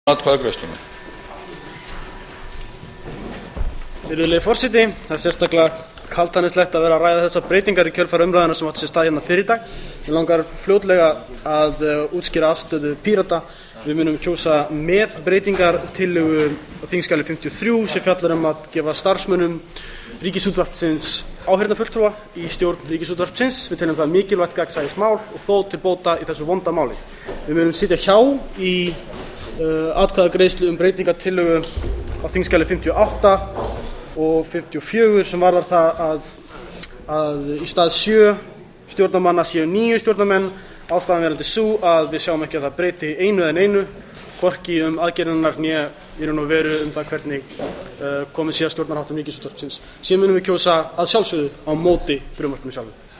Atkvæðagreiðslunum. Virðulegi forseti, það er sérstaklega kaldhæðnislegt að vera að ræða þessar breytingar í kjölfar umræðunnar sem átti sér stað hérna fyrr í dag. Mig langar fljótlega að útskýra afstöðu Pírata. Við munum kjósa með breytingartillögu á þingskjali 53 sem fjallar að gefa starfsmönnum Ríkisútvarpsins áheyrnarfulltrúa í stjórn Ríkisútvarpsins. Við teljum það mikilvægt gagnsæismál og þó til bóta í þessu vonda máli. Við munum sitja hjá í atkvæðagreiðslu breytingartillögu á þingskjali 58 og 54 sem varðar það að í stað 7 stjórnarmanna séu 9 stjórnarmenn. Ástæðan verandi sú að við sjáum ekki að það breyti einu en einu, hvorki aðgerðirnar né í raun og veru það hvernig komið sé að stjórnarháttum Ríkisútvarpsins. Síðan munum við kjósa að sjálfsögðu á móti frumvarpinu sjálfu.